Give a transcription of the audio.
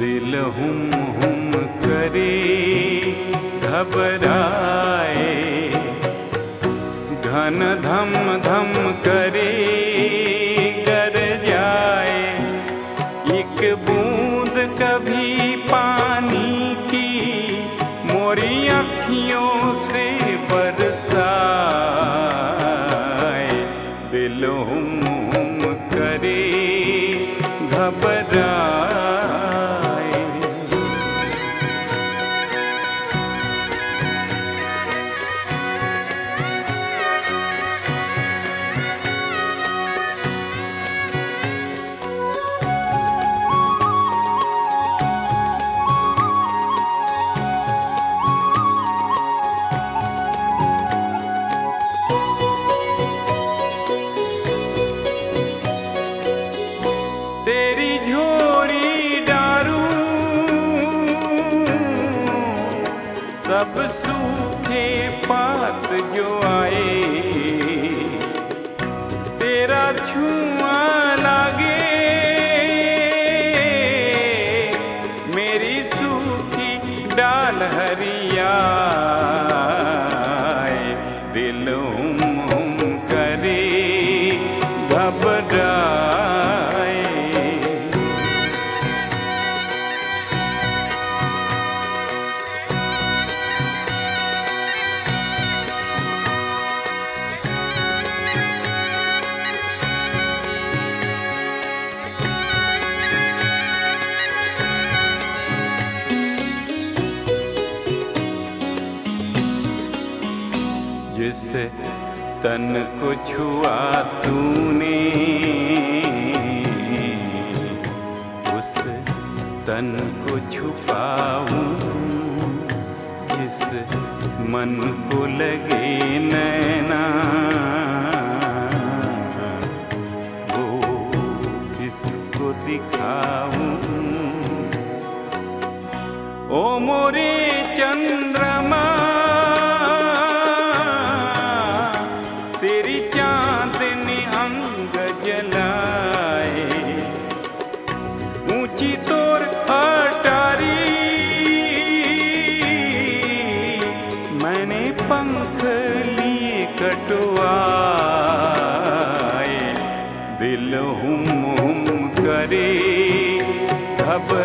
दिल हुम करे घबराए, घन धम धम करे गर जाए। एक बूंद कभी पानी की मोरी अखियों से बरसाए, दिल हुम करे घबराए। तेरी झोरी डारू सब सूखे पात जो आए, तेरा छुआ लागे मेरी सूखी डाल हरियाए, दिल हुम करे घबराए। जिस तन को छुआ तूने उस तन को छुपाऊं, जिस मन को लगे नैना वो किसको दिखाऊं। ओ मोरे चंद्रमा तेरी चांदनी अंग जलाए, ऊंची तोर अटारी मैंने पंख लिए कटवाए, दिल हुम करे घबराए।